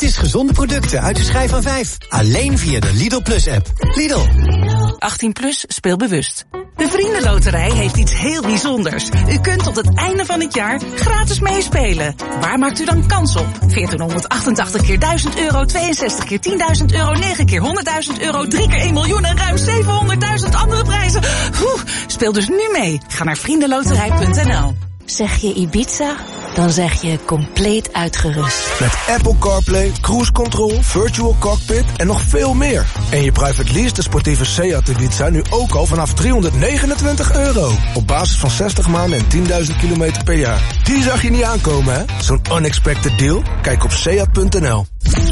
Gratis gezonde producten uit de schijf van 5. Alleen via de Lidl Plus app. Lidl. 18 plus, speel bewust. De Vriendenloterij heeft iets heel bijzonders. U kunt tot het einde van het jaar gratis meespelen. Waar maakt u dan kans op? 1488 keer 1000 euro, 62 keer 10.000 euro, 9 keer 100.000 euro, 3 keer 1 miljoen en ruim 700.000 andere prijzen. Speel dus nu mee. Ga naar vriendenloterij.nl. Zeg je Ibiza, dan zeg je compleet uitgerust. Met Apple CarPlay, Cruise Control, Virtual Cockpit en nog veel meer. En je private lease de sportieve Seat Ibiza nu ook al vanaf €329. Op basis van 60 maanden en 10.000 kilometer per jaar. Die zag je niet aankomen, hè? Zo'n unexpected deal? Kijk op seat.nl.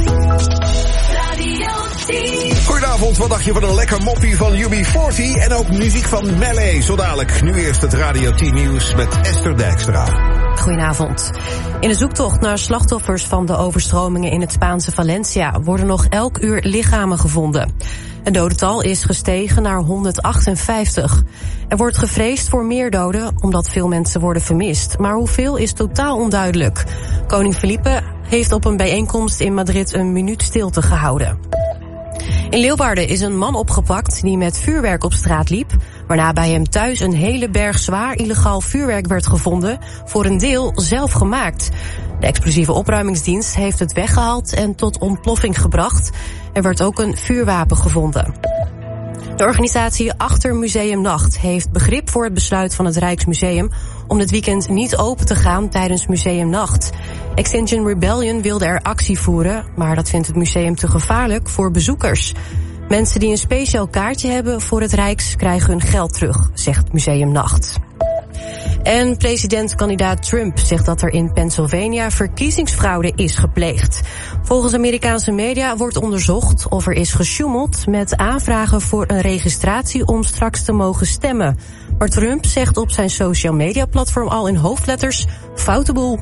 Goedenavond, wat dacht je van een lekker moppie van UB40 en ook muziek van Melee? Zo dadelijk, nu eerst het Radio 10 Nieuws met Esther Dijkstra. Goedenavond. In de zoektocht naar slachtoffers van de overstromingen in het Spaanse Valencia worden nog elk uur lichamen gevonden. Het dodental is gestegen naar 158. Er wordt gevreesd voor meer doden omdat veel mensen worden vermist. Maar hoeveel is totaal onduidelijk. Koning Felipe heeft op een bijeenkomst in Madrid een minuut stilte gehouden. In Leeuwarden is een man opgepakt die met vuurwerk op straat liep, waarna bij hem thuis een hele berg zwaar illegaal vuurwerk werd gevonden, voor een deel zelf gemaakt. De explosieve opruimingsdienst heeft het weggehaald en tot ontploffing gebracht. Er werd ook een vuurwapen gevonden. De organisatie achter Museum Nacht heeft begrip voor het besluit van het Rijksmuseum om dit weekend niet open te gaan tijdens Museum Nacht. Extinction Rebellion wilde er actie voeren, maar dat vindt het museum te gevaarlijk voor bezoekers. Mensen die een speciaal kaartje hebben voor het Rijks krijgen hun geld terug, zegt Museum Nacht. En presidentkandidaat Trump zegt dat er in Pennsylvania verkiezingsfraude is gepleegd. Volgens Amerikaanse media wordt onderzocht of er is gesjoemeld met aanvragen voor een registratie om straks te mogen stemmen. Maar Trump zegt op zijn social media platform al in hoofdletters: foute boel.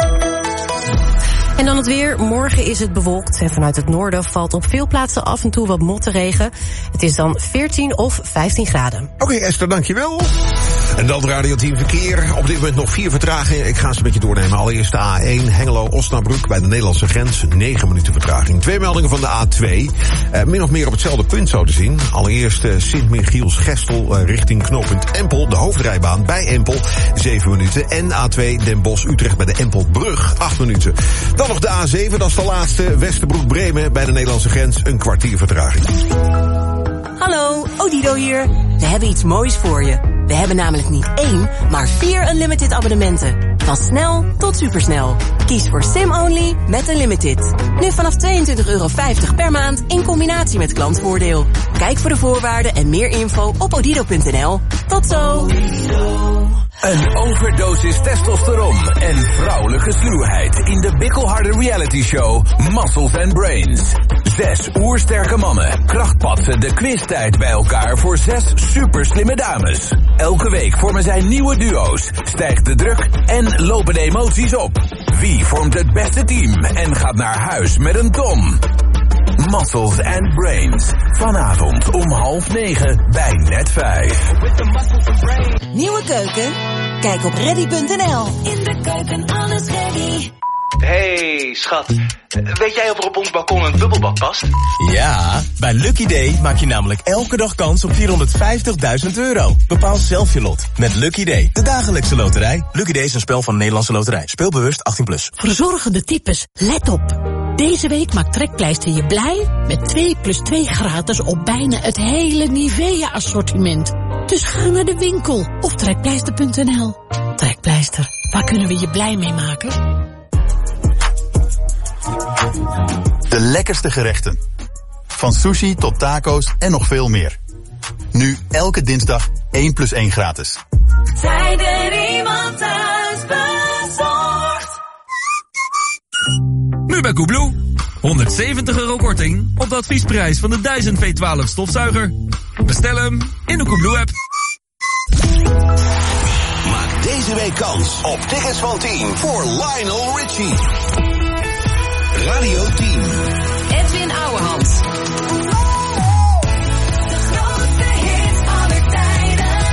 En dan het weer. Morgen is het bewolkt en vanuit het noorden valt op veel plaatsen af en toe wat motregen. Het is dan 14 of 15 graden. Oké, Esther, dankjewel. En dan Radio 10 Verkeer. Op dit moment nog 4 vertragingen. Ik ga ze een beetje doornemen. Allereerst de A1 Hengelo-Osnabrück bij de Nederlandse grens. 9 minuten vertraging. 2 meldingen van de A2. Min of meer op hetzelfde punt zo te zien. Allereerst Sint-Michiels-Gestel richting knooppunt Empel. De hoofdrijbaan bij Empel. 7 minuten. En A2 Den Bosch-Utrecht bij de Empelbrug. 8 minuten. Dan nog de A7, dat is de laatste. Westerbroek-Bremen bij de Nederlandse grens. Een kwartier vertraging. Hallo, Odido hier. We hebben iets moois voor je. We hebben namelijk niet 1, maar 4 unlimited abonnementen. Van snel tot supersnel. Kies voor SIM-only met Unlimited. Nu vanaf €22,50 per maand in combinatie met klantvoordeel. Kijk voor de voorwaarden en meer info op odido.nl. Tot zo! Een overdosis testosteron en vrouwelijke sluwheid in de bikkelharde reality show Muscles and Brains. 6 oersterke mannen krachtpatsen de quiztijd bij elkaar voor 6 superslimme dames. Elke week vormen zij nieuwe duo's, stijgt de druk en lopen de emoties op. Wie vormt het beste team en gaat naar huis met een ton? Muscles and Brains. Vanavond om 20:30 bij Net5. Nieuwe keuken? Kijk op ready.nl. In de keuken alles ready. Hey, schat. Weet jij of er op ons balkon een bubbelbad past? Ja, bij Lucky Day maak je namelijk elke dag kans op €450.000. Bepaal zelf je lot met Lucky Day, de dagelijkse loterij. Lucky Day is een spel van Nederlandse Loterij. Speel bewust 18+. Verzorgende types, let op. Deze week maakt Trekpleister je blij met 2+2 gratis op bijna het hele Nivea-assortiment. Dus ga naar de winkel of trekpleister.nl. Trekpleister, waar kunnen we je blij mee maken? De lekkerste gerechten. Van sushi tot taco's en nog veel meer. Nu elke dinsdag 1+1 gratis. Zijn er iemand thuis bezorgd? Nu bij Coolblue. €170 korting op de adviesprijs van de Dyson V12 stofzuiger. Bestel hem in de Coolblue-app. Maak deze week kans op tickets van 10 voor Lionel Richie. Radio 10. Edwin Ouwehand. De grootste hits aller tijden.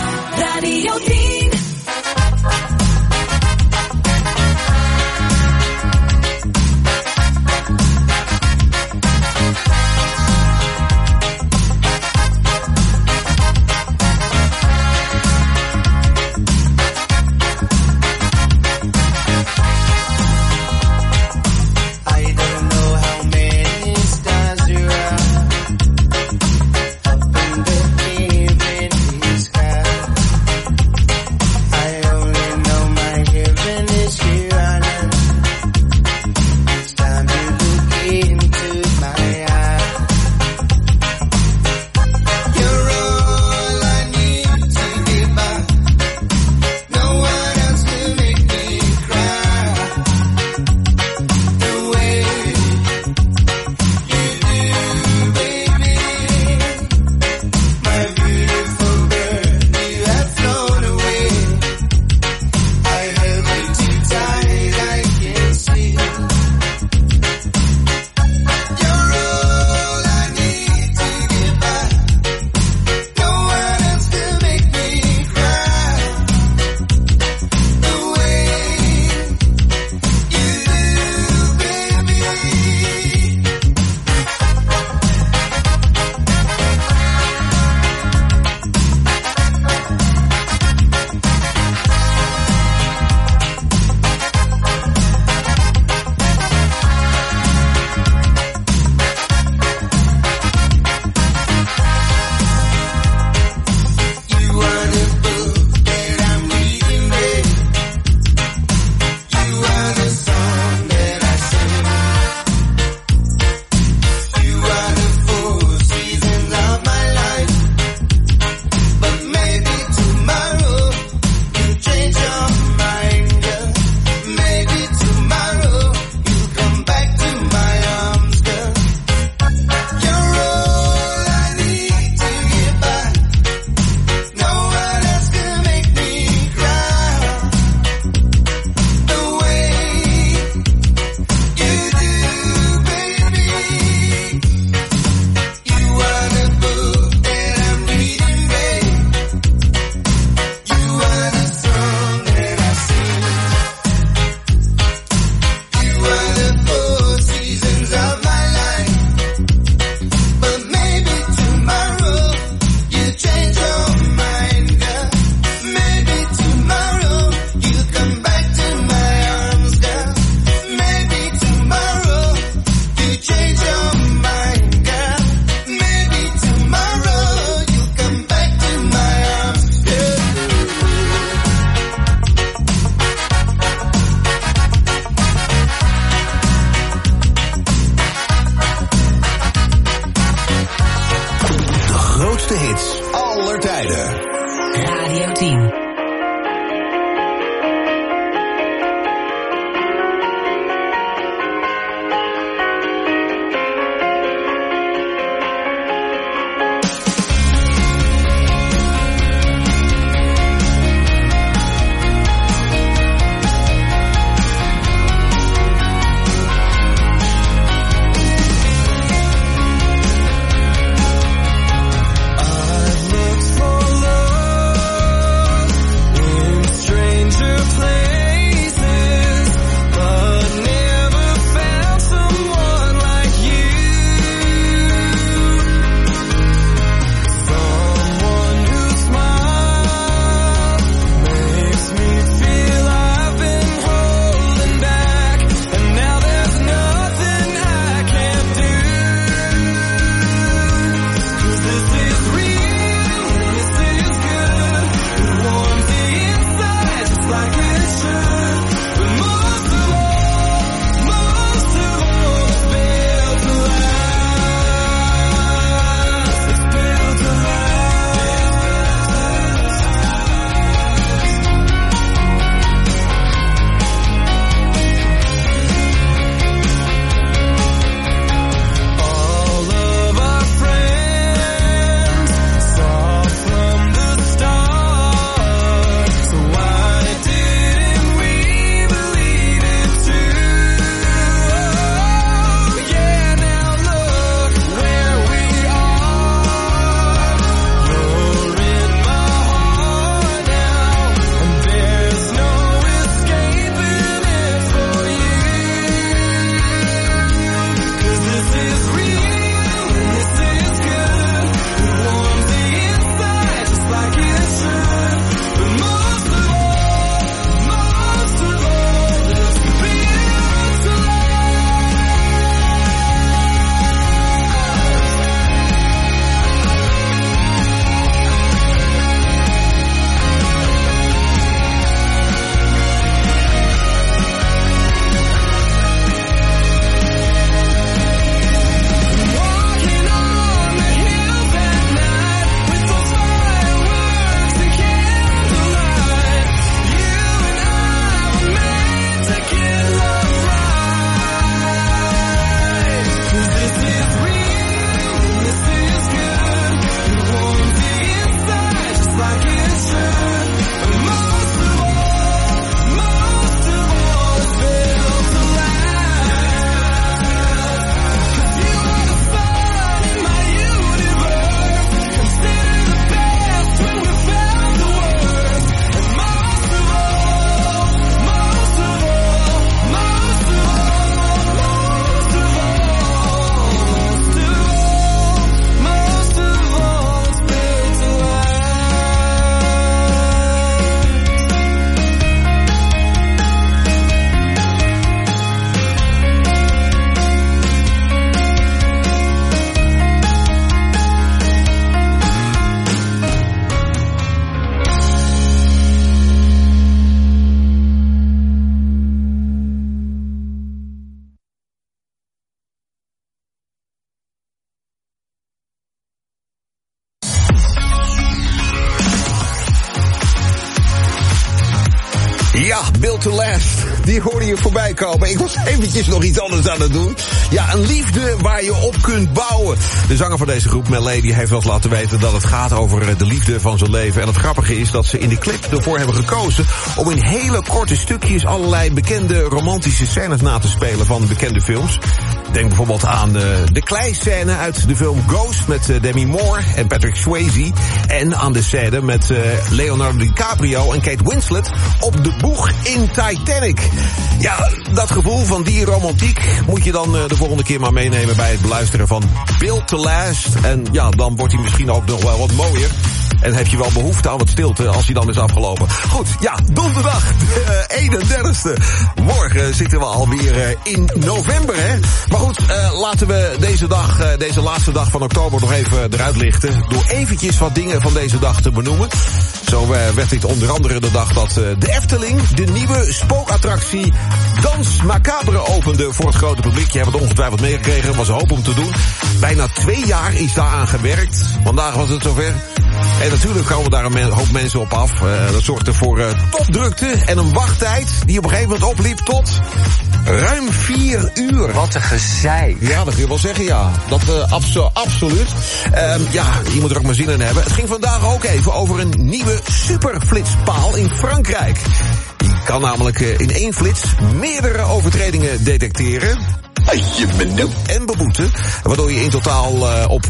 Radio 10. to Last. Die hoorde je voorbij komen. Ik was eventjes nog iets anders aan het doen. Ja, een liefde waar je op kunt bouwen. De zanger van deze groep, Mel Lady, heeft wel eens laten weten dat het gaat over de liefde van zijn leven. En het grappige is dat ze in de clip ervoor hebben gekozen om in hele korte stukjes allerlei bekende romantische scènes na te spelen van bekende films. Denk bijvoorbeeld aan de kleiscène uit de film Ghost met Demi Moore en Patrick Swayze. En aan de scène met Leonardo DiCaprio en Kate Winslet op de boeg in Titanic. Ja, dat gevoel van die romantiek moet je dan de volgende keer maar meenemen bij het beluisteren van Built to Last. En ja, dan wordt hij misschien ook nog wel wat mooier. En heb je wel behoefte aan wat stilte als hij dan is afgelopen. Goed, ja, donderdag, de 31ste. Morgen zitten we alweer in november, hè. Maar goed, laten we deze laatste dag van oktober nog even eruit lichten. Door eventjes wat dingen van deze dag te benoemen. Zo werd dit onder andere de dag dat de Efteling de nieuwe spookattractie Dans Macabre opende voor het grote publiek. Je hebt het ongetwijfeld meegekregen, was een hoop om te doen. Bijna 2 jaar is daaraan gewerkt. Vandaag was het zover. En natuurlijk komen daar een hoop mensen op af. Dat zorgde voor topdrukte en een wachttijd die op een gegeven moment opliep tot ruim 4 uur. Wat een gezeik. Ja, dat kun je wel zeggen, ja. Dat absoluut. Ja, je moet er ook maar zin in hebben. Het ging vandaag ook even over een nieuwe superflitspaal in Frankrijk. Die kan namelijk in 1 flits meerdere overtredingen detecteren. En beboeten, waardoor je in totaal op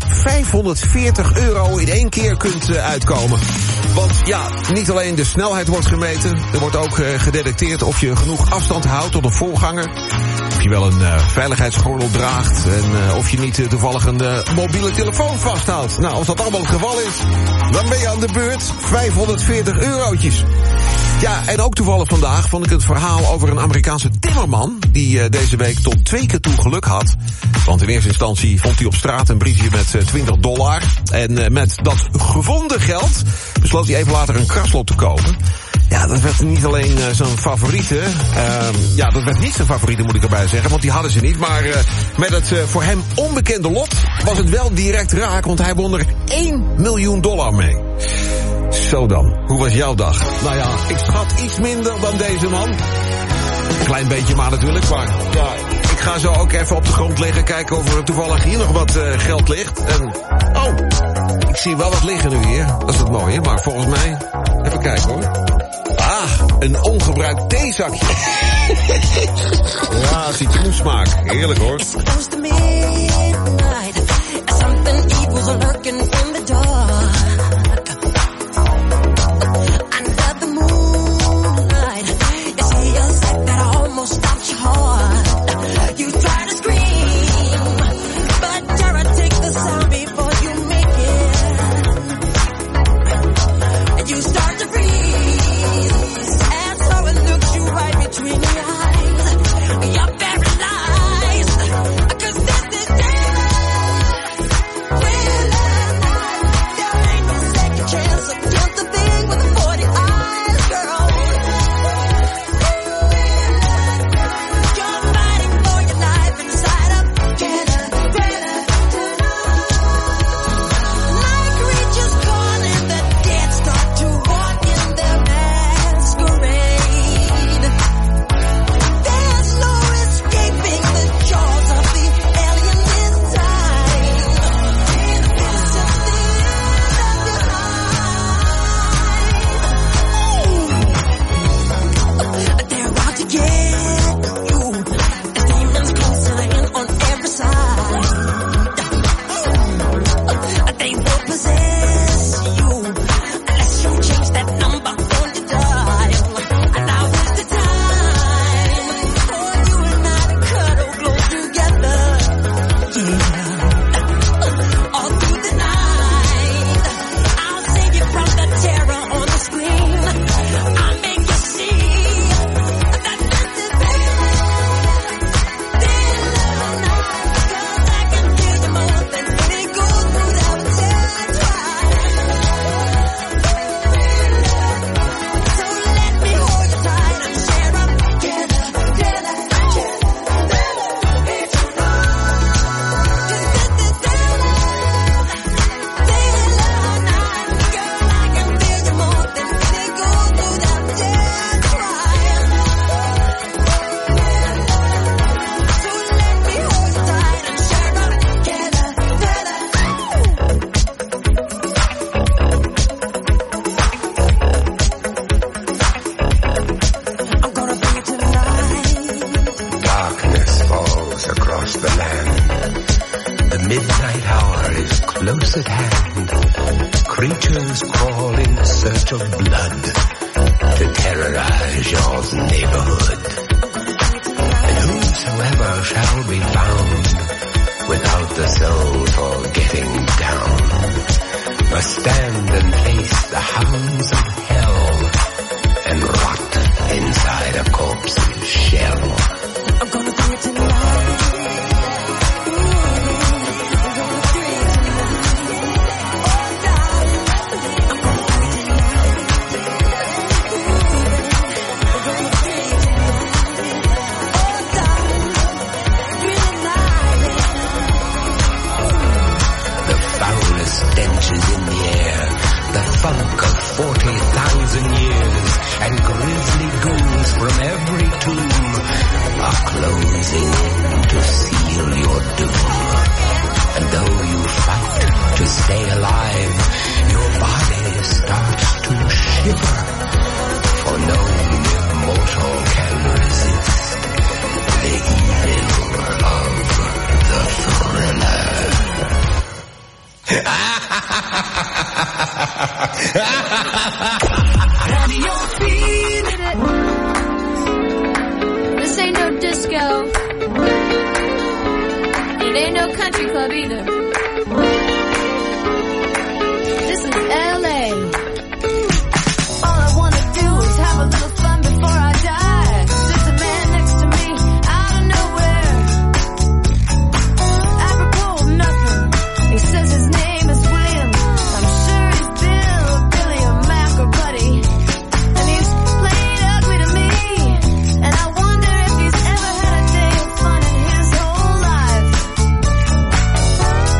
€540 in 1 keer kunt uitkomen. Want ja, niet alleen de snelheid wordt gemeten, er wordt ook gedetecteerd of je genoeg afstand houdt tot een voorganger. Of je wel een veiligheidsgordel draagt en of je niet toevallig een mobiele telefoon vasthoudt. Nou, als dat allemaal het geval is, dan ben je aan de beurt. €540. Ja, en ook toevallig vandaag vond ik het verhaal over een Amerikaanse timmerman die deze week tot 2 keer toe geluk had. Want in eerste instantie vond hij op straat een briefje met $20. En met dat gevonden geld besloot hij even later een kraslot te kopen. Ja, dat werd niet alleen zijn favoriete. Ja, dat werd niet zijn favoriete, moet ik erbij zeggen. Want die hadden ze niet. Maar met het voor hem onbekende lot was het wel direct raak. Want hij won er $1 miljoen mee. Zo dan, hoe was jouw dag? Nou ja, ik schat iets minder dan deze man. Klein beetje maar natuurlijk, maar ja, ik ga zo ook even op de grond liggen, kijken of er toevallig hier nog wat geld ligt. En, oh, ik zie wel wat liggen nu hier. Dat is het mooie, maar volgens mij, even kijken hoor. Ah, een ongebruikt theezakje. Ja, citroensmaak. Heerlijk hoor. Stopped your heart. You try to scream, but terror takes the sound before you make it. And you start to freeze, and so it looks you right between the eyes. You're paralyzed, 'cause this is midnight hour is close at hand. Creatures crawl in search of blood to terrorize your neighborhood. And whosoever shall be found without the soul for getting down must stand and face the hounds of hell and rot inside a corpse's shell. I'm gonna do it tonight. Stenches in the air, the funk of 40,000 years, and grisly ghouls from every tomb are closing in to seal your doom. And though you fight to stay alive, your body starts to shiver, for no mortal can resist the evil of the thriller. Have you feeling it? This ain't no disco. It ain't no country club either. This is LA. All I wanna do is have a little fun before I die. There's a man next to me out of nowhere. Apropos of nothing, he says his name is William. I'm sure he's Bill or Billy or Mac or Buddy. And he's played ugly to me. And I wonder if he's ever had a day of fun in his whole life.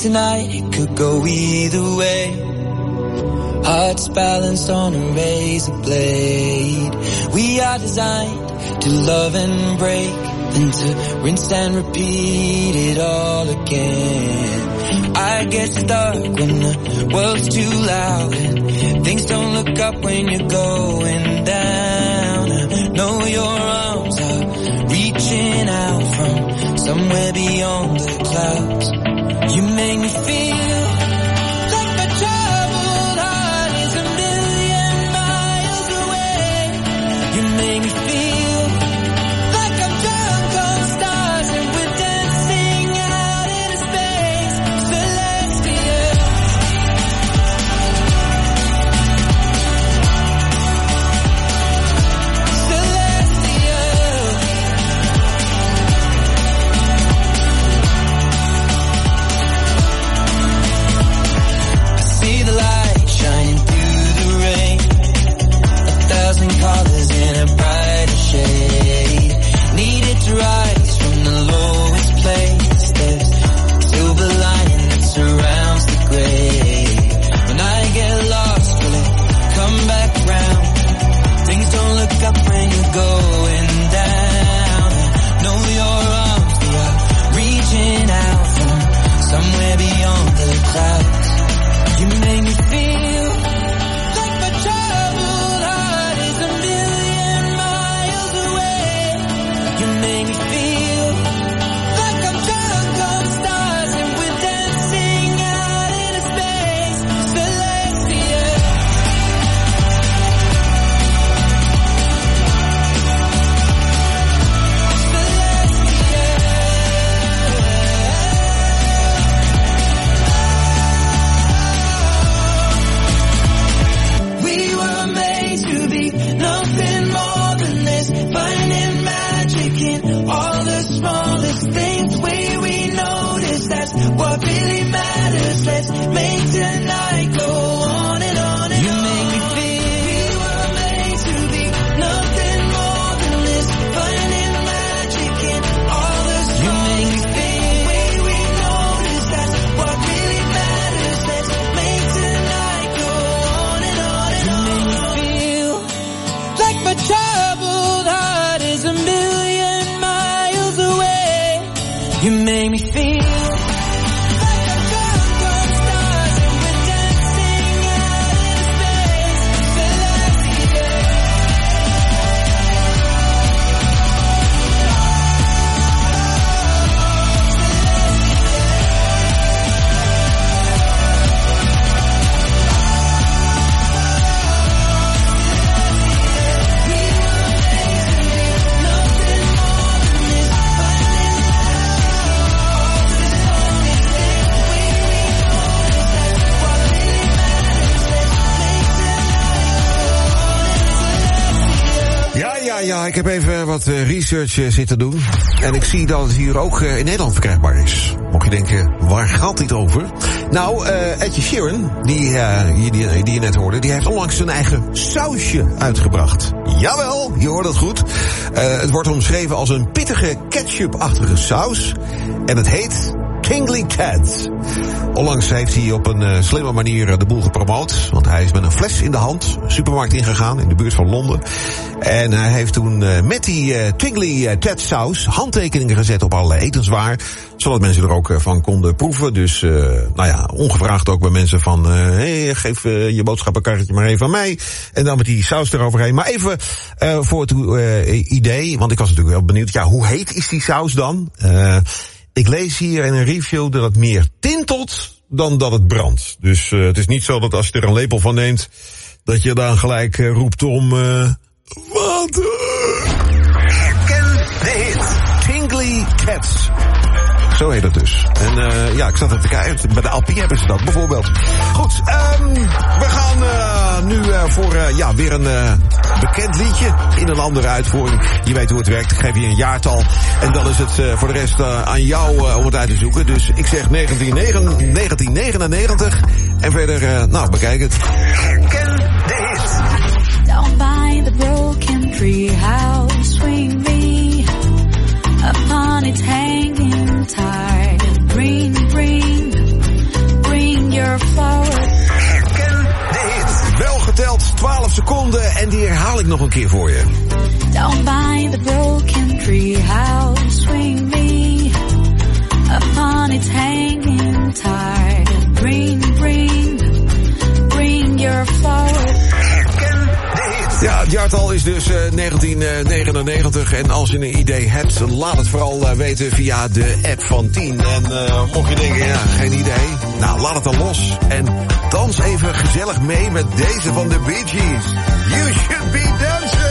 tonight, it could go either way. Hearts balanced on a razor blade. We are designed to love and break, then to rinse and repeat it all again. I get stuck when the world's too loud and things don't look up when you're going down. I know your arms are reaching out from somewhere beyond the clouds. You make me feel like my troubled heart is a million miles away. You make me feel like I'm drunk on stars and we're dancing out into space. Celestial. Celestial. I see the light shining through the rain. 1,000 colors in a brighter shade. Needed to rise from the lowest place. There's silver lining that surrounds the gray. When I get lost, will it come back round? Things don't look up when you're going down. I know your arms, they are reaching out from somewhere beyond the clouds. You make me feel like my troubled heart is a million miles away. You make me feel like I'm drunk on stars and we're dancing out into space. Celestial. We were made to be nothing more than this, finding magic in all the smallest things. We notice that's what really matters. Let's make tonight go on and on and on. You make me feel we were made to be nothing more than this, finding magic in all the smallest. You make me feel we notice that's what really matters. Let's make tonight go on and on and on. You make me feel like my troubled heart is a million miles away. You make me feel like I'm drunk on stars and we're dancing out into space. Celestial. Ja, ik heb even wat research zitten doen. En ik zie dat het hier ook in Nederland verkrijgbaar is. Mocht je denken, waar gaat dit over? Nou, Ed Sheeran, die je net hoorde, die heeft onlangs zijn eigen sausje uitgebracht. Jawel, je hoort het goed. Het wordt omschreven als een pittige ketchup-achtige saus. En het heet Kingly Cat. Onlangs heeft hij op een slimme manier de boel gepromoot. Want hij is met een fles in de hand een supermarkt ingegaan in de buurt van Londen. En hij heeft toen met die Kingly Cat saus handtekeningen gezet op allerlei etenswaar. Zodat mensen er ook van konden proeven. Dus nou ja, ongevraagd ook bij mensen van hey, geef je boodschappenkarretje maar even aan mij. En dan met die saus eroverheen. Maar even voor het idee, want ik was natuurlijk wel benieuwd. Ja, hoe heet is die saus dan? Ik lees hier in een review dat het meer tintelt dan dat het brandt. Dus het is niet zo dat als je er een lepel van neemt, dat je dan gelijk roept om water. Herken dit. Kingly Cats. Zo heet het dus. En ja, ik zat even te kijken. Bij de LP hebben ze dat bijvoorbeeld. Goed, we gaan nu voor ja, weer een bekend liedje in een andere uitvoering. Je weet hoe het werkt. Ik geef je een jaartal. En dan is het voor de rest aan jou om het uit te zoeken. Dus ik zeg 1999. En verder, nou, bekijk het. Herken dit. Down by the broken tree house, swing me upon its hanging tide of green, green. your flowers. Herken de hit. Wel geteld 12 seconden en die herhaal ik nog een keer voor je. Down by the broken tree house, swing me upon its hanging tide. Bring your flowers. Ja, het jaartal is dus 1999 en als je een idee hebt, laat het vooral weten via de app van 10. En mocht je denken, ja, geen idee, nou, laat het dan los. En dans even gezellig mee met deze van de Bee Gees. You should be dancing.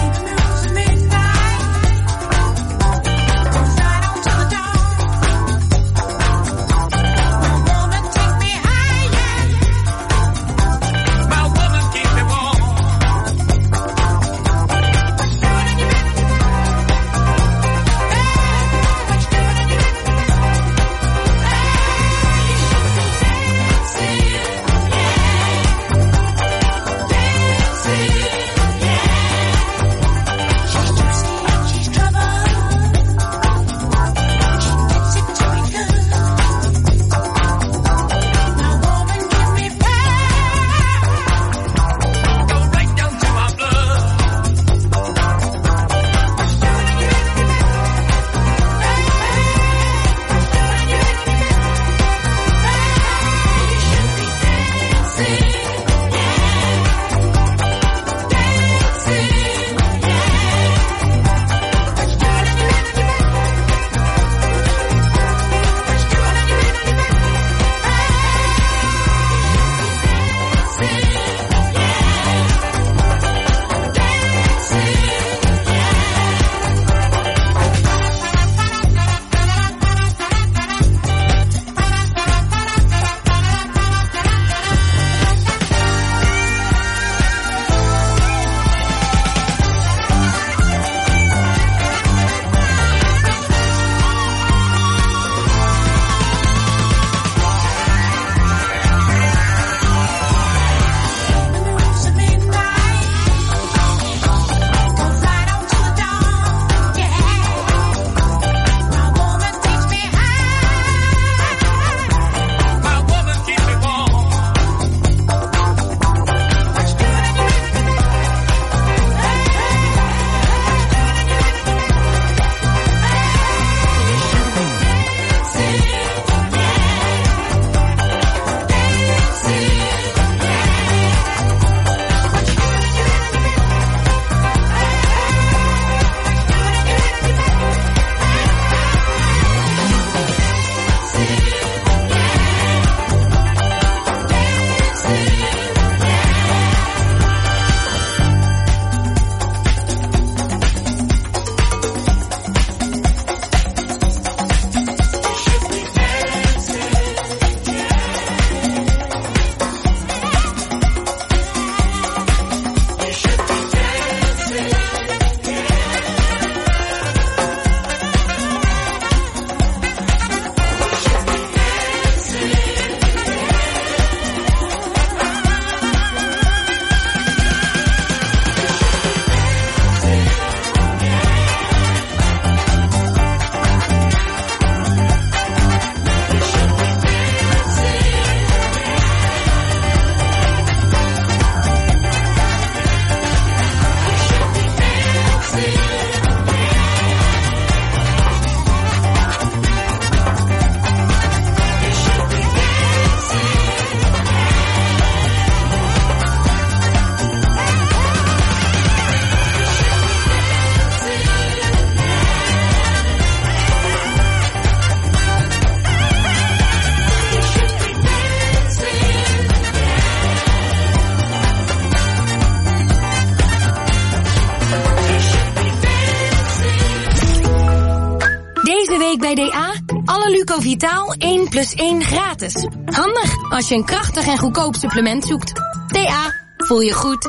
week bij DA. Alle Lucovitaal 1 + 1 gratis. Handig als je een krachtig en goedkoop supplement zoekt. DA, voel je goed.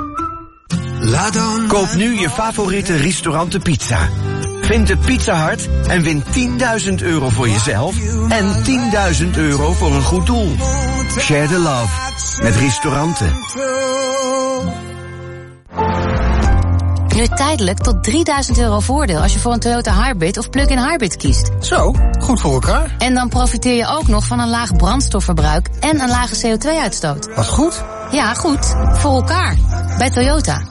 Koop nu je favoriete restaurantenpizza. Vind de Pizza Hut en win €10.000 voor jezelf en €10.000 voor een goed doel. Share the love met restauranten. Nu tijdelijk tot €3.000 voordeel als je voor een Toyota Hybrid of plug-in hybrid kiest. Zo, goed voor elkaar. En dan profiteer je ook nog van een laag brandstofverbruik en een lage CO2-uitstoot. Wat goed? Ja, goed. Voor elkaar. Bij Toyota.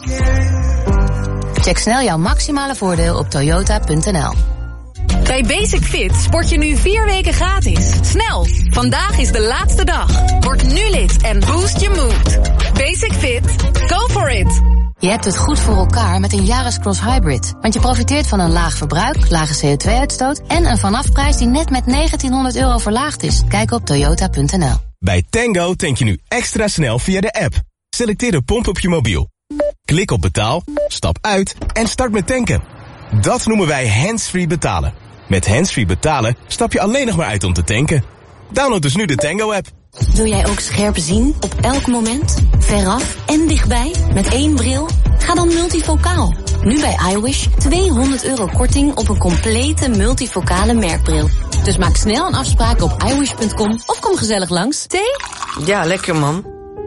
Check snel jouw maximale voordeel op toyota.nl. Bij Basic Fit sport je nu 4 weken gratis. Snel, vandaag is de laatste dag. Word nu lid en boost je mood. Basic Fit, go for it. Je hebt het goed voor elkaar met een Yaris Cross Hybrid. Want je profiteert van een laag verbruik, lage CO2-uitstoot... en een vanafprijs die net met €1.900 verlaagd is. Kijk op toyota.nl. Bij Tango tank je nu extra snel via de app. Selecteer de pomp op je mobiel. Klik op betaal, stap uit en start met tanken. Dat noemen wij hands-free betalen. Met hands-free betalen stap je alleen nog maar uit om te tanken. Download dus nu de Tango-app. Wil jij ook scherp zien op elk moment? Veraf en dichtbij? Met 1 bril? Ga dan multifocaal. Nu bij iWish €200 korting op een complete multifocale merkbril. Dus maak snel een afspraak op iWish.com of kom gezellig langs. Thee? Ja, lekker man.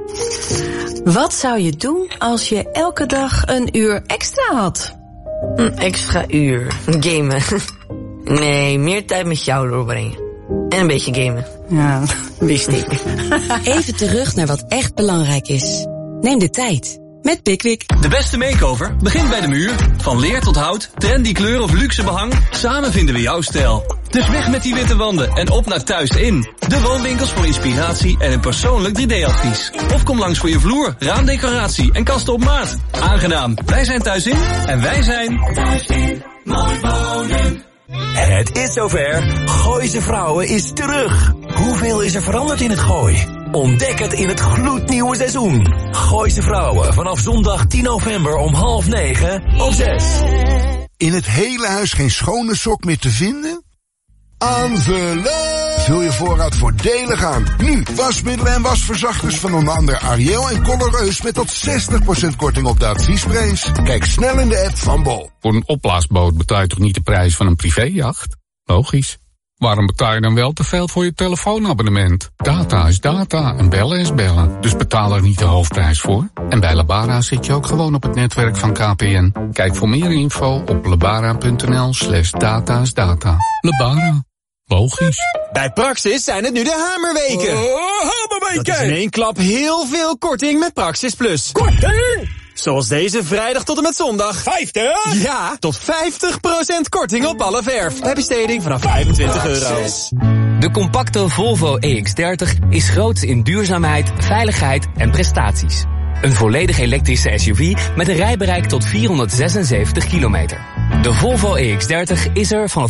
Wat zou je doen als je elke dag een uur extra had? Extra uur. Gamen. Nee, meer tijd met jou doorbrengen. En een beetje gamen. Ja, wist ik. Even terug naar wat echt belangrijk is. Neem de tijd. Met Pickwick. De beste makeover begint bij de muur. Van leer tot hout, trendy kleur of luxe behang. Samen vinden we jouw stijl. Dus weg met die witte wanden en op naar Thuis In. De woonwinkels voor inspiratie en een persoonlijk 3D-advies. Of kom langs voor je vloer, raamdecoratie en kasten op maat. Aangenaam. Wij zijn Thuis In en wij zijn... Thuis In. Mooi wonen. Het is zover. Gooise Vrouwen is terug. Hoeveel is er veranderd in het Gooi? Ontdek het in het gloednieuwe seizoen. Gooise Vrouwen vanaf zondag 10 november om 8:30 op 6. In het hele huis geen schone sok meer te vinden? Aanvullen! Vul je voorraad voordelig aan. Nu wasmiddelen en wasverzachters van onder andere Ariel en Coloreus met tot 60% korting op de adviesprijs. Kijk snel in de app van Bol. Voor een opblaasboot betaal je toch niet de prijs van een privéjacht? Logisch. Waarom betaal je dan wel te veel voor je telefoonabonnement? Data is data en bellen is bellen. Dus betaal er niet de hoofdprijs voor. En bij Lebara zit je ook gewoon op het netwerk van KPN. Kijk voor meer info op lebara.nl/data is data. Lebara. Logisch. Bij Praxis zijn het nu de hamerweken. Hamerweken! Dat is in één klap heel veel korting met Praxis Plus. Korting? Zoals deze vrijdag tot en met zondag. 50? Ja, tot 50% korting op alle verf. Bij besteding vanaf €25. De compacte Volvo EX30 is groots in duurzaamheid, veiligheid en prestaties. Een volledig elektrische SUV met een rijbereik tot 476 kilometer. De Volvo EX30 is er vanaf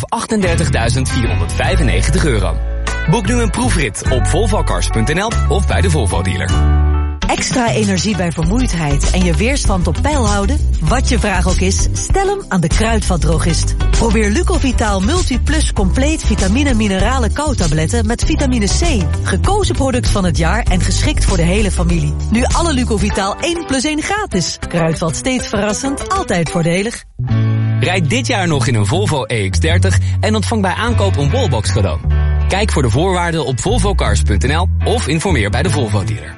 €38.495. Boek nu een proefrit op volvocars.nl of bij de Volvo dealer. Extra energie bij vermoeidheid en je weerstand op peil houden? Wat je vraag ook is, stel hem aan de Kruidvatdrogist. Probeer Lucovitaal Multiplus Compleet Vitamine Mineralen Kou-tabletten met vitamine C. Gekozen product van het jaar en geschikt voor de hele familie. Nu alle Lucovitaal 1+1 gratis. Kruidvat steeds verrassend, altijd voordelig. Rijd dit jaar nog in een Volvo EX30 en ontvang bij aankoop een wallbox cadeau. Kijk voor de voorwaarden op volvocars.nl of informeer bij de Volvo dealer.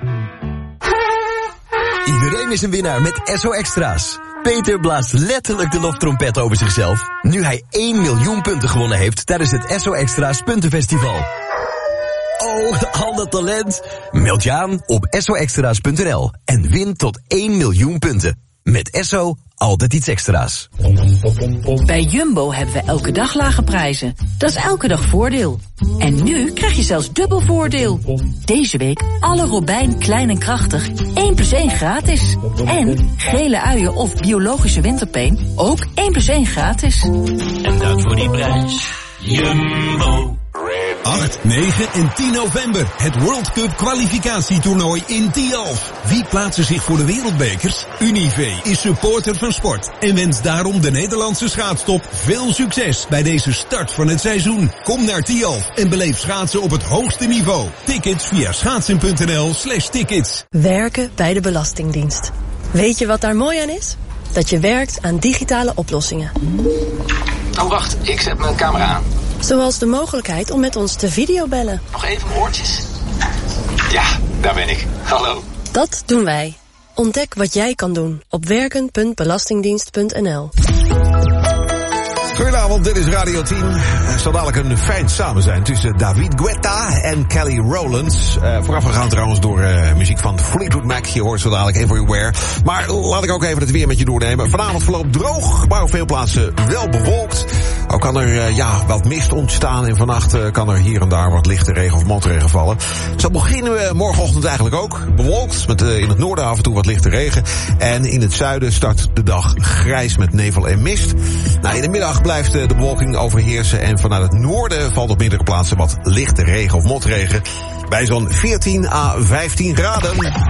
Iedereen is een winnaar met Esso Extra's. Peter blaast letterlijk de loftrompet over zichzelf, nu hij 1 miljoen punten gewonnen heeft tijdens het Esso Extra's Puntenfestival. Oh, al dat talent. Meld je aan op essoextra's.nl en win tot 1 miljoen punten. Met Esso altijd iets extra's. Bij Jumbo hebben we elke dag lage prijzen. Dat is elke dag voordeel. En nu krijg je zelfs dubbel voordeel. Deze week alle Robijn klein en krachtig 1+1 gratis. En gele uien of biologische winterpeen ook 1+1 gratis. En dat voor die prijs. Jumbo. 8, 9 en 10 november. Het World Cup kwalificatietoernooi in Tialf. Wie plaatsen zich voor de wereldbekers? Unive is supporter van sport en wenst daarom de Nederlandse schaatstop veel succes bij deze start van het seizoen. Kom naar Tialf en beleef schaatsen op het hoogste niveau. Tickets via schaatsen.nl/tickets. Werken bij de Belastingdienst. Weet je wat daar mooi aan is? Dat je werkt aan digitale oplossingen. Oh, wacht. Ik zet mijn camera aan. Zoals de mogelijkheid om met ons te videobellen. Nog even mijn oortjes. Ja, daar ben ik. Hallo. Dat doen wij. Ontdek wat jij kan doen op werken.belastingdienst.nl. Goedenavond, dit is Radio 10. Er zal dadelijk een fijn samen zijn tussen David Guetta en Kelly Rowlands. Voorafgegaan trouwens door muziek van Fleetwood Mac. Je hoort zo dadelijk Everywhere. Maar laat ik ook even het weer met je doornemen. Vanavond verloopt droog, maar op veel plaatsen wel bewolkt. Ook kan er wat mist ontstaan en vannacht kan er hier en daar wat lichte regen of motregen vallen. Zo beginnen we morgenochtend eigenlijk ook. Bewolkt, met in het noorden af en toe wat lichte regen. En in het zuiden start de dag grijs met nevel en mist. Nou, in de middag blijft de bewolking overheersen en vanuit het noorden valt op meerdere plaatsen wat lichte regen of motregen. Bij zo'n 14 à 15 graden.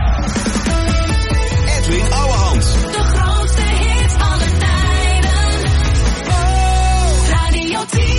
Edwin Ouwehand. De grootste hits aller tijden. Radio 10.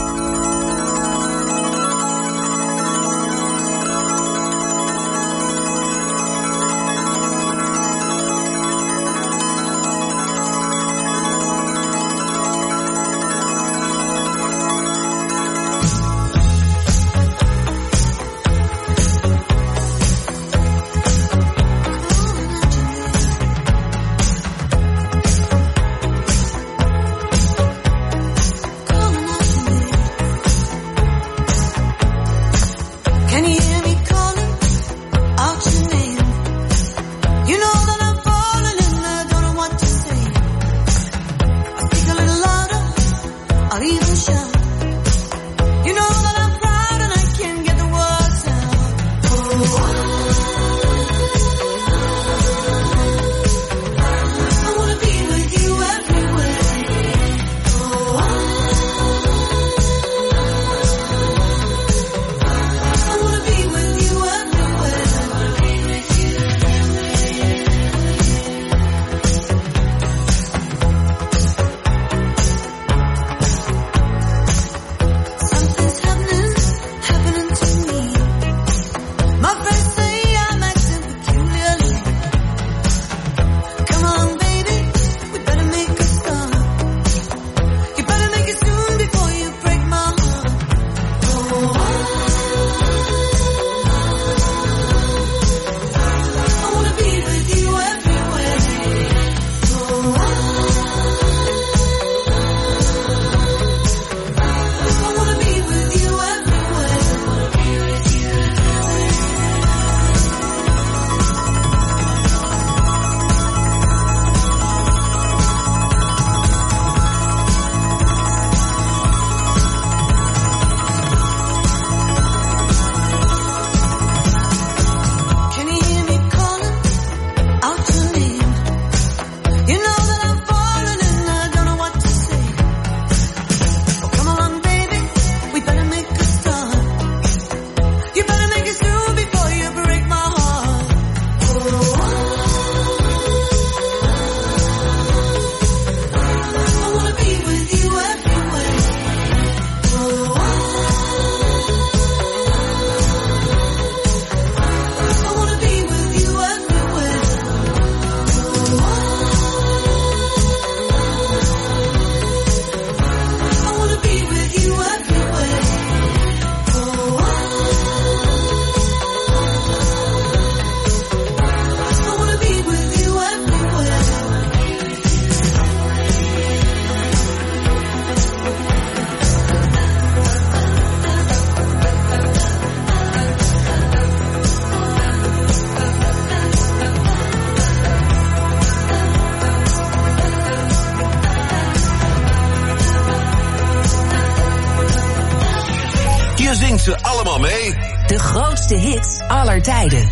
zingt ze allemaal mee. De grootste hits aller tijden.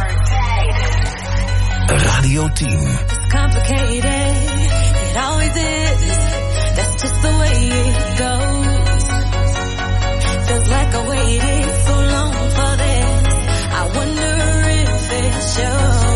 Radio 10. It's complicated. It always is. That's just the way it goes. Feels like I waited so long for this. I wonder if it shows.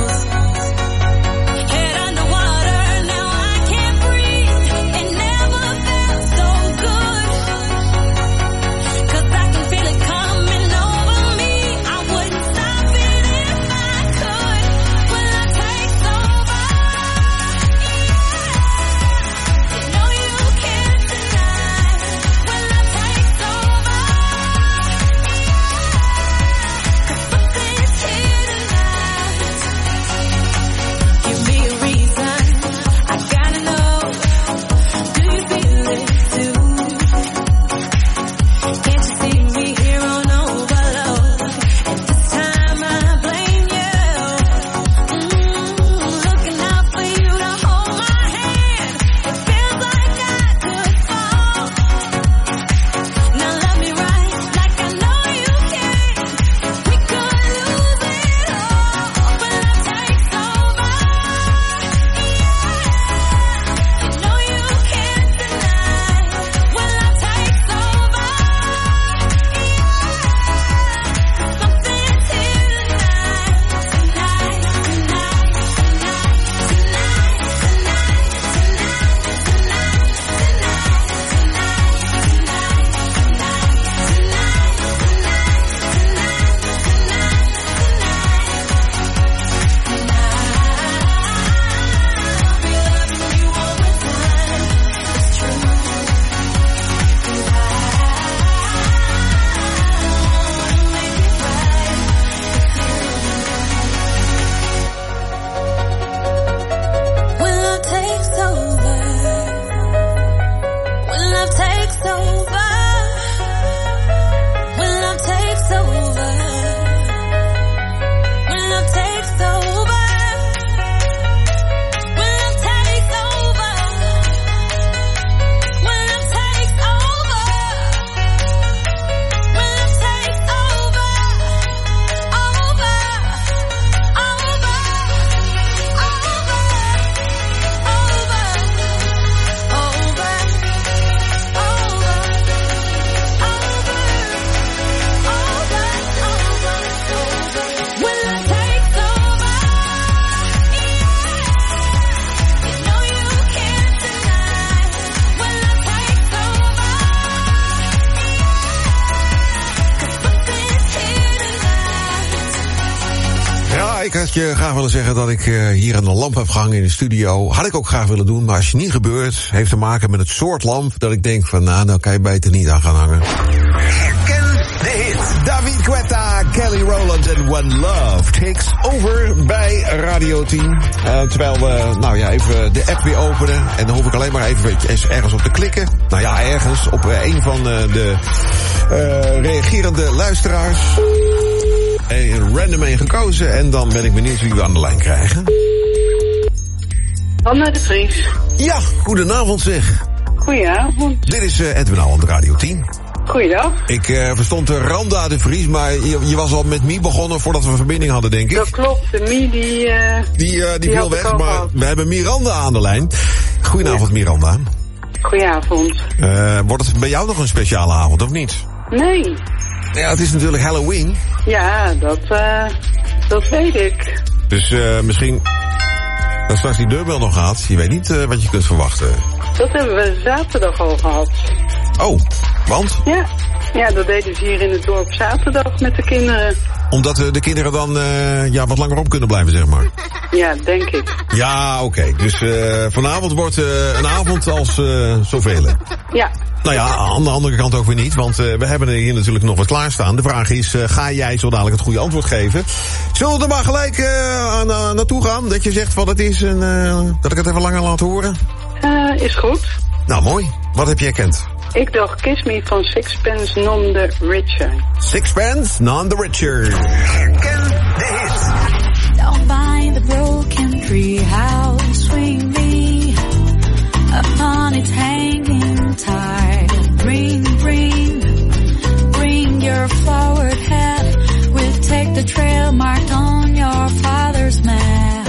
Take ik had je graag willen zeggen dat ik hier een lamp heb gehangen in de studio. Had ik ook graag willen doen, maar als je niet gebeurt, heeft te maken met het soort lamp dat ik denk van, nou kan je beter niet aan gaan hangen. Herken de hit. David Guetta, Kelly Rowland en One Love takes over bij Radio 10. Terwijl we, even de app weer openen. En dan hoef ik alleen maar even ergens op te klikken. Nou ja, ergens op een van de reagerende luisteraars. Random een gekozen en dan ben ik benieuwd wie we aan de lijn krijgen. Anna de Vries. Ja, goedenavond zeg. Goedenavond. Dit is Edwin Al, Radio 10. Goeiedag. Ik verstond Randa de Vries, maar je was al met Mie begonnen voordat we verbinding hadden, denk ik. Dat klopt, de Mie die viel weg, maar we hebben Miranda aan de lijn. Goedenavond, Miranda. Goedenavond. Wordt het bij jou nog een speciale avond, of niet? Nee. Ja, het is natuurlijk Halloween. Ja, dat weet ik. Dus misschien dat straks die deurbel nog gaat. Je weet niet wat je kunt verwachten. Dat hebben we zaterdag al gehad. Oh, want? Ja, dat deden ze hier in het dorp zaterdag met de kinderen. Omdat de kinderen dan wat langer op kunnen blijven, zeg maar. Ja, denk ik. Ja, oké. Dus vanavond wordt een avond als zoveel. Ja. Nou ja, aan de andere kant ook weer niet, want we hebben er hier natuurlijk nog wat klaarstaan. De vraag is, ga jij zo dadelijk het goede antwoord geven? Zullen we er maar gelijk naartoe gaan? Dat je zegt wat het is en dat ik het even langer laat horen? Is goed. Nou, mooi. Wat heb je herkend? Ik dacht Kiss Me van Sixpence None the Richer. Sixpence None the Richer. Herken de hit. Down by the broken tree house, swing me upon its hanging tide. Bring your forward head. We'll take the trail marked on your father's map.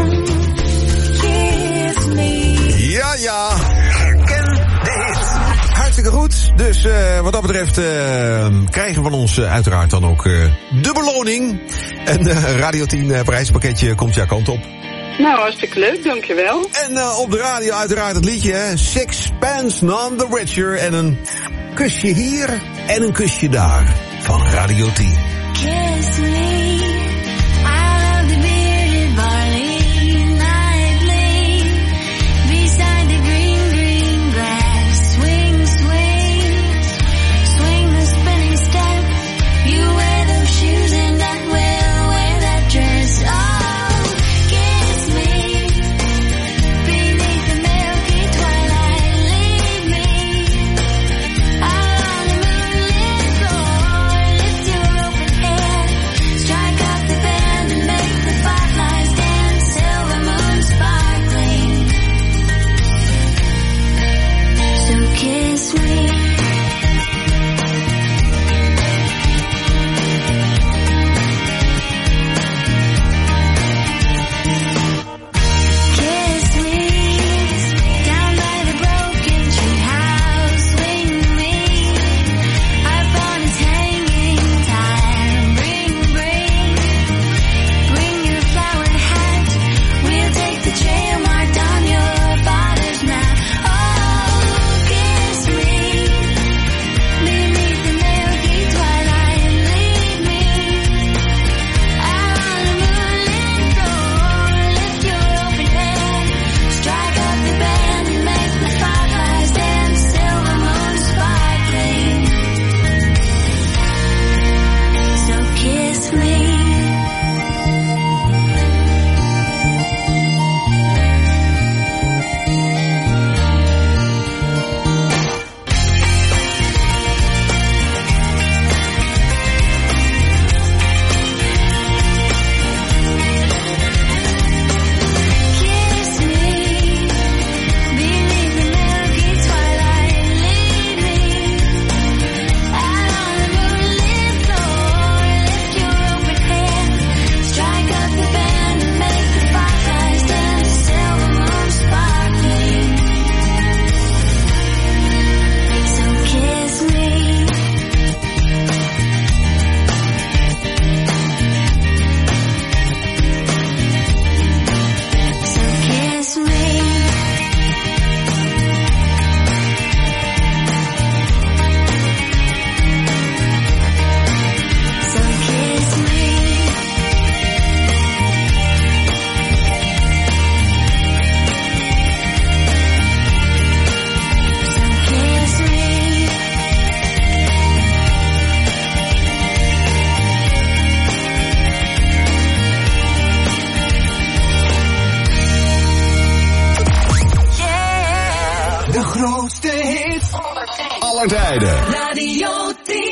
Kiss me. Ja. Herken de hit. Hartstikke goed. Dus wat dat betreft krijgen we van ons uiteraard dan ook de beloning. En Radio 10 prijspakketje komt jouw kant op. Nou, hartstikke leuk, dankjewel. En op de radio uiteraard het liedje, hè? Sixpence None the Richer. En een kusje hier en een kusje daar van Radio 10. Kiss me. I love the bearded barley nightly beside the green grass. Swing the spinning step. You wear those shoes and I will wear that dress. Oh, kiss me beneath the milky twilight. Lead me out on the moonlit floor. Lift your open head. aller tijden. Radio 10.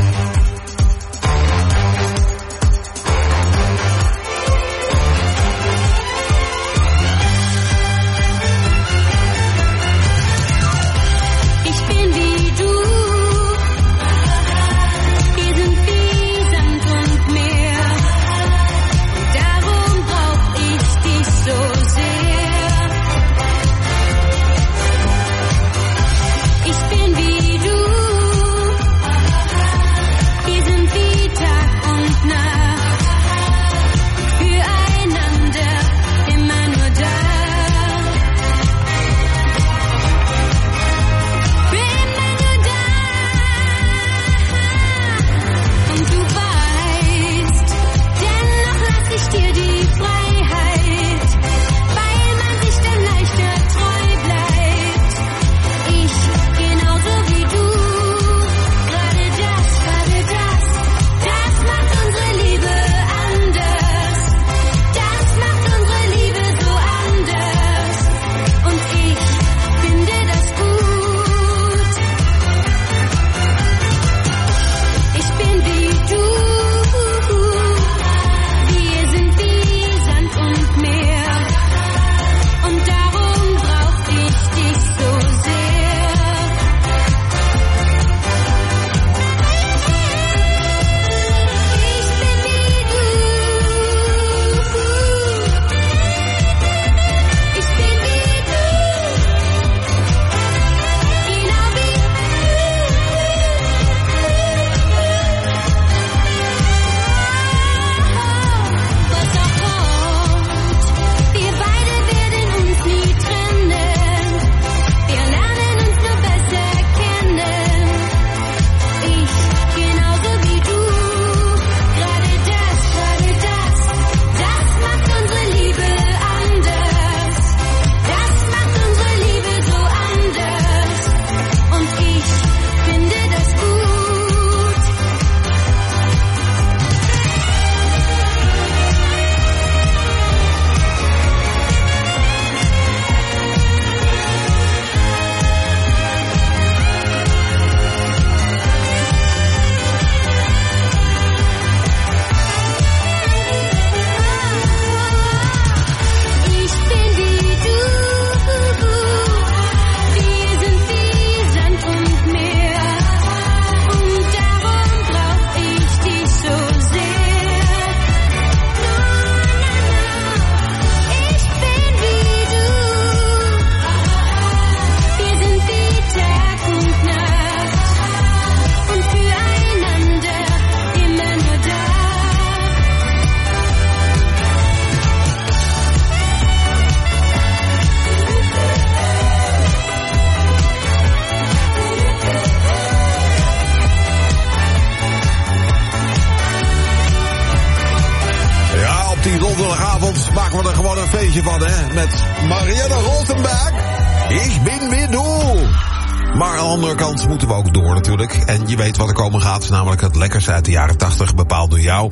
Maken we er gewoon een feestje van, hè? Met Marianne Rothenberg. Ik ben weer door. Maar aan de andere kant moeten we ook door natuurlijk. En je weet wat er komen gaat, namelijk het lekkerste uit de jaren 80, bepaald door jou.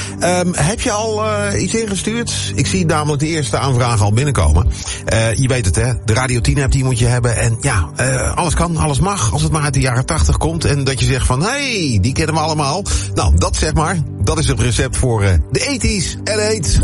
Heb je al iets ingestuurd? Ik zie namelijk de eerste aanvragen al binnenkomen. Je weet het, hè? De Radio 10-app die moet je hebben. En ja, alles kan, alles mag, als het maar uit de jaren 80 komt. En dat je zegt van, hey, die kennen we allemaal. Nou, dat zeg maar, dat is het recept voor de 80's en AIDS.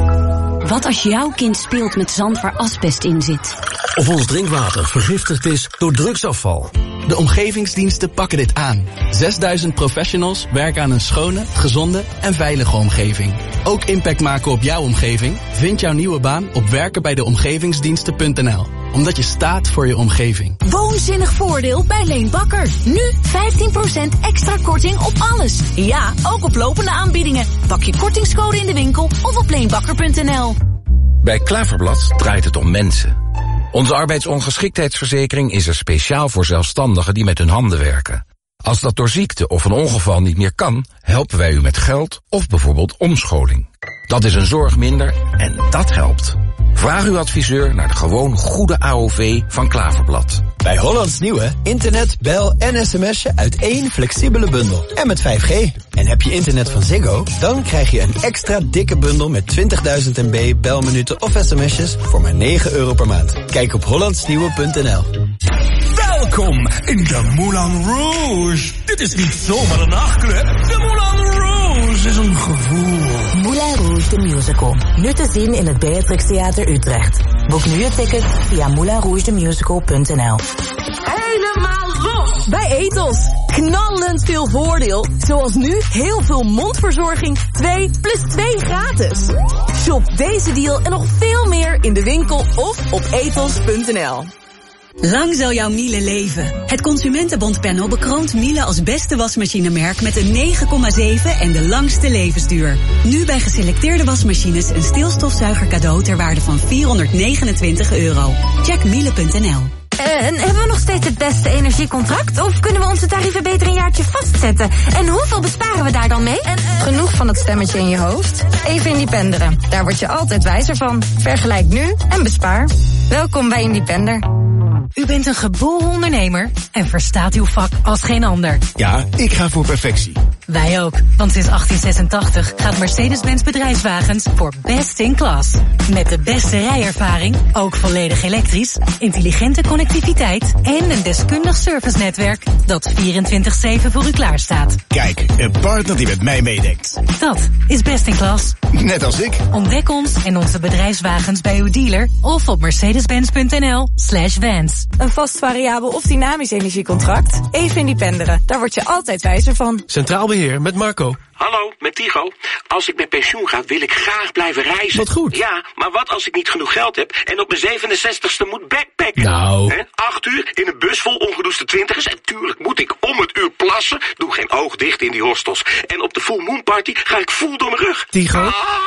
Wat als jouw kind speelt met zand waar asbest in zit? Of ons drinkwater vergiftigd is door drugsafval? De omgevingsdiensten pakken dit aan. 6000 professionals werken aan een schone, gezonde en veilige omgeving. Ook impact maken op jouw omgeving? Vind jouw nieuwe baan op werkenbijdeomgevingsdiensten.nl. Omdat je staat voor je omgeving. Woonzinnig voordeel bij Leen Bakker. Nu 15% extra korting op alles. Ja, ook op lopende aanbiedingen. Pak je kortingscode in de winkel of op leenbakker.nl. Bij Klaverblad draait het om mensen. Onze arbeidsongeschiktheidsverzekering is er speciaal voor zelfstandigen die met hun handen werken. Als dat door ziekte of een ongeval niet meer kan, helpen wij u met geld of bijvoorbeeld omscholing. Dat is een zorg minder en dat helpt. Vraag uw adviseur naar de gewoon goede AOV van Klaverblad. Bij Hollands Nieuwe, internet, bel en sms'je uit één flexibele bundel. En met 5G. En heb je internet van Ziggo? Dan krijg je een extra dikke bundel met 20.000 MB, belminuten of sms'jes voor maar €9 per maand. Kijk op hollandsnieuwe.nl. Welkom in de Moulin Rouge. Dit is niet zomaar een nachtclub. De Moulin Rouge is een gevoel. Moulin Rouge the Musical. Nu te zien in het Beatrix Theater Utrecht. Boek nu je ticket via moulinrougethemusical.nl. Helemaal los bij Ethos. Knallend veel voordeel. Zoals nu heel veel mondverzorging 2 + 2 gratis. Shop deze deal en nog veel meer in de winkel of op ethos.nl. Lang zal jouw Miele leven. Het Consumentenbondpanel bekroont Miele als beste wasmachinemerk met een 9,7 en de langste levensduur. Nu bij geselecteerde wasmachines een stilstofzuiger cadeau ter waarde van €429. Check miele.nl. En hebben we nog steeds het beste energiecontract? Of kunnen we onze tarieven beter een jaartje vastzetten? En hoeveel besparen we daar dan mee? Genoeg van het stemmetje in je hoofd? Even Independeren. Daar word je altijd wijzer van. Vergelijk nu en bespaar. Welkom bij Independer. U bent een geboren ondernemer en verstaat uw vak als geen ander. Ja, ik ga voor perfectie. Wij ook, want sinds 1886 gaat Mercedes-Benz Bedrijfswagens voor best in class. Met de beste rijervaring, ook volledig elektrisch, intelligente connectiviteit en een deskundig servicenetwerk dat 24/7 voor u klaarstaat. Kijk, een partner die met mij meedenkt. Dat is best in class. Net als ik. Ontdek ons en onze bedrijfswagens bij uw dealer of op mercedes-benz.nl/vans. Een vast variabel of dynamisch energiecontract? Even Independeren. Daar word je altijd wijzer van. Centraal Beheer met Marco. Hallo, met Tigo. Als ik met pensioen ga, wil ik graag blijven reizen. Wat goed. Ja, maar wat als ik niet genoeg geld heb en op mijn 67ste moet backpacken? Nou. 8 uur in een bus vol ongedoeste twintigers. En tuurlijk moet ik om het uur plassen. Doe geen oog dicht in die hostels. En op de full moon party ga ik full door mijn rug. Tigo.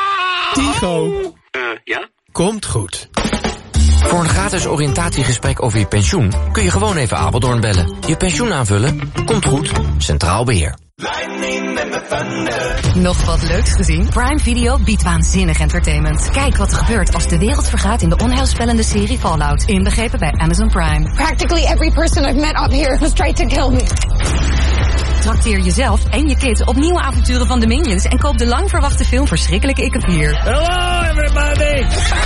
Tigo. Ja? Komt goed. Voor een gratis oriëntatiegesprek over je pensioen kun je gewoon even Apeldoorn bellen. Je pensioen aanvullen? Komt goed. Centraal Beheer. Nog wat leuks gezien? Prime Video biedt waanzinnig entertainment. Kijk wat er gebeurt als de wereld vergaat in de onheilspellende serie Fallout. Inbegrepen bij Amazon Prime. Practically every person I've met up here has tried to kill me. Trakteer jezelf en je kids op nieuwe avonturen van de Minions en koop de lang verwachte film Verschrikkelijke Ik Heb Hier. Hello everybody!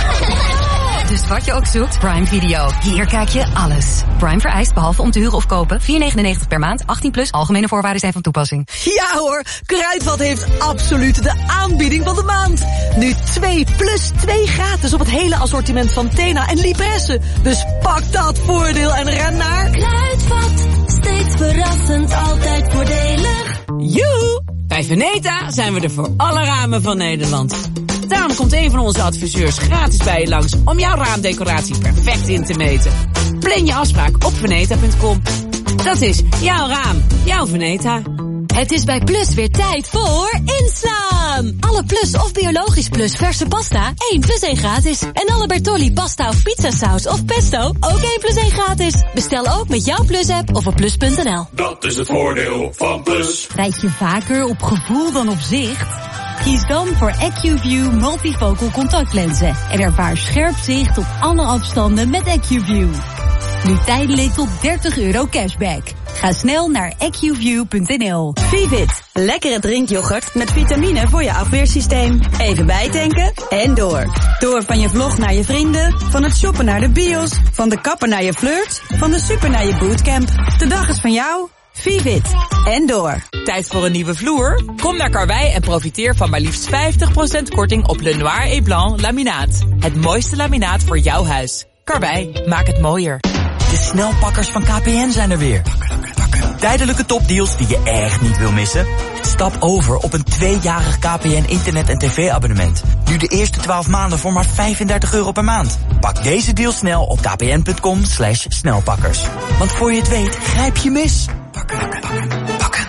Dus wat je ook zoekt, Prime Video. Hier kijk je alles. Prime vereist, behalve om te huren of kopen, $4,99 per maand, 18+, algemene voorwaarden zijn van toepassing. Ja hoor, Kruidvat heeft absoluut de aanbieding van de maand. Nu 2 + 2 gratis op het hele assortiment van Tena en Libresse. Dus pak dat voordeel en ren naar Kruidvat, steeds verrassend, altijd voordelig. Joehoe! Bij Veneta zijn we er voor alle ramen van Nederland. Daarom komt een van onze adviseurs gratis bij je langs om jouw raamdecoratie perfect in te meten. Plan je afspraak op veneta.com. Dat is jouw raam, jouw Veneta. Het is bij Plus weer tijd voor inslaan. Alle Plus of Biologisch Plus verse pasta 1 + 1 gratis. En alle Bertolli pasta of pizzasaus of pesto ook 1 + 1 gratis. Bestel ook met jouw Plus-app of op plus.nl. Dat is het voordeel van Plus. Rijd je vaker op gevoel dan op zicht? Kies dan voor AccuView Multifocal contactlenzen en ervaar scherp zicht op alle afstanden met AccuView. Nu tijdelijk tot €30 cashback. Ga snel naar AccuView.nl. Vivit, lekkere drinkyoghurt met vitamine voor je afweersysteem. Even bijtanken en door. Door van je vlog naar je vrienden, van het shoppen naar de bios, van de kapper naar je flirt, van de super naar je bootcamp. De dag is van jou. Vivit en door. Tijd voor een nieuwe vloer? Kom naar Karwei en profiteer van maar liefst 50% korting op Le Noir et Blanc laminaat. Het mooiste laminaat voor jouw huis. Karwei, maak het mooier. De snelpakkers van KPN zijn er weer. Tijdelijke topdeals die je echt niet wil missen? Stap over op een 2-jarig KPN internet- en tv-abonnement. Nu de eerste 12 maanden voor maar €35 per maand. Pak deze deal snel op kpn.com/snelpakkers. Want voor je het weet, grijp je mis. Pakken.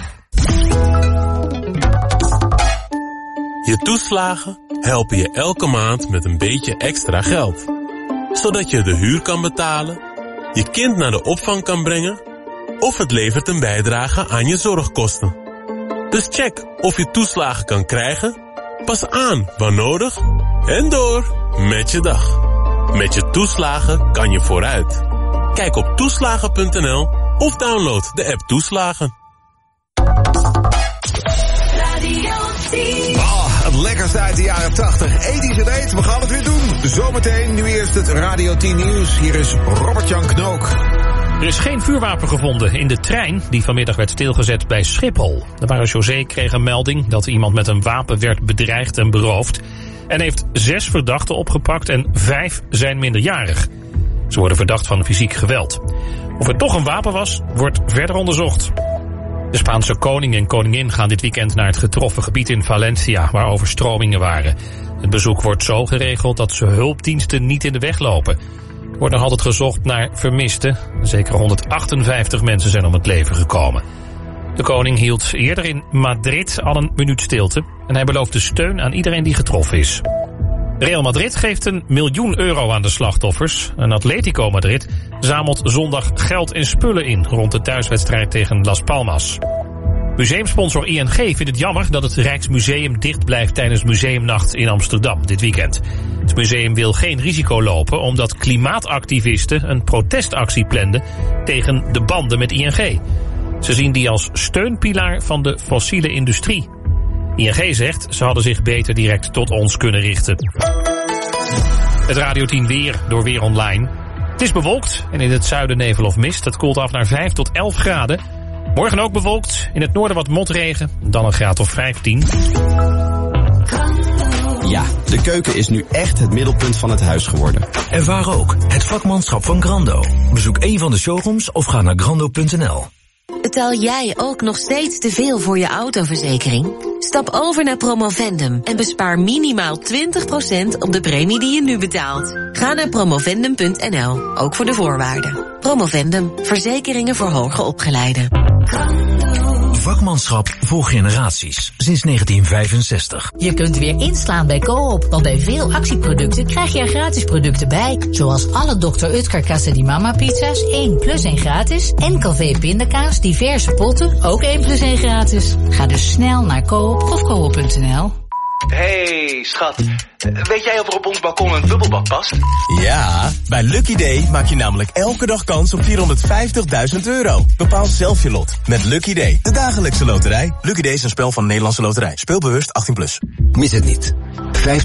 Je toeslagen helpen je elke maand met een beetje extra geld. Zodat je de huur kan betalen, je kind naar de opvang kan brengen, of het levert een bijdrage aan je zorgkosten. Dus check of je toeslagen kan krijgen, pas aan waar nodig en door met je dag. Met je toeslagen kan je vooruit. Kijk op toeslagen.nl of download de app Toeslagen. Het lekkerste uit de jaren 80. 80's en 8, we gaan het weer doen. Zometeen, nu eerst het Radio 10 nieuws. Hier is Robert-Jan Knook. Er is geen vuurwapen gevonden in de trein die vanmiddag werd stilgezet bij Schiphol. De marechaussee kreeg een melding dat iemand met een wapen werd bedreigd en beroofd. En heeft 6 verdachten opgepakt en 5 zijn minderjarig. Ze worden verdacht van fysiek geweld. Of het toch een wapen was, wordt verder onderzocht. De Spaanse koning en koningin gaan dit weekend naar het getroffen gebied in Valencia, waar overstromingen waren. Het bezoek wordt zo geregeld dat ze hulpdiensten niet in de weg lopen. Er wordt nog altijd gezocht naar vermisten. Zeker 158 mensen zijn om het leven gekomen. De koning hield eerder in Madrid al een minuut stilte en hij beloofde steun aan iedereen die getroffen is. Real Madrid geeft €1 miljoen aan de slachtoffers. En Atletico Madrid zamelt zondag geld en spullen in rond de thuiswedstrijd tegen Las Palmas. Museumsponsor ING vindt het jammer dat het Rijksmuseum dicht blijft tijdens Museumnacht in Amsterdam dit weekend. Het museum wil geen risico lopen omdat klimaatactivisten een protestactie planden tegen de banden met ING. Ze zien die als steunpilaar van de fossiele industrie. ING zegt, ze hadden zich beter direct tot ons kunnen richten. Het Radio 10 weer door Weer Online. Het is bewolkt en in het zuiden nevel of mist. Het koelt af naar 5 tot 11 graden. Morgen ook bewolkt, in het noorden wat motregen, dan een graad of 15. Ja, de keuken is nu echt het middelpunt van het huis geworden. Ervaar ook het vakmanschap van Grando. Bezoek een van de showrooms of ga naar grando.nl. Betaal jij ook nog steeds te veel voor je autoverzekering? Stap over naar Promovendum en bespaar minimaal 20% op de premie die je nu betaalt. Ga naar promovendum.nl, ook voor de voorwaarden. Promovendum, verzekeringen voor hoger opgeleiden. Vakmanschap voor generaties, sinds 1965. Je kunt weer inslaan bij Coop, want bij veel actieproducten krijg je er gratis producten bij. Zoals alle Dr. Utker Casa di Mama pizza's, 1 plus 1 gratis. En Calvé pindakaas, diverse potten, ook 1 plus 1 gratis. Ga dus snel naar Coop of coop.nl. Hey, schat. Weet jij of er op ons balkon een bubbelbad past? Ja, bij Lucky Day maak je namelijk elke dag kans op €450.000. Bepaal zelf je lot met Lucky Day, de dagelijkse loterij. Lucky Day is een spel van Nederlandse Loterij. Speel bewust 18+. Mis het niet.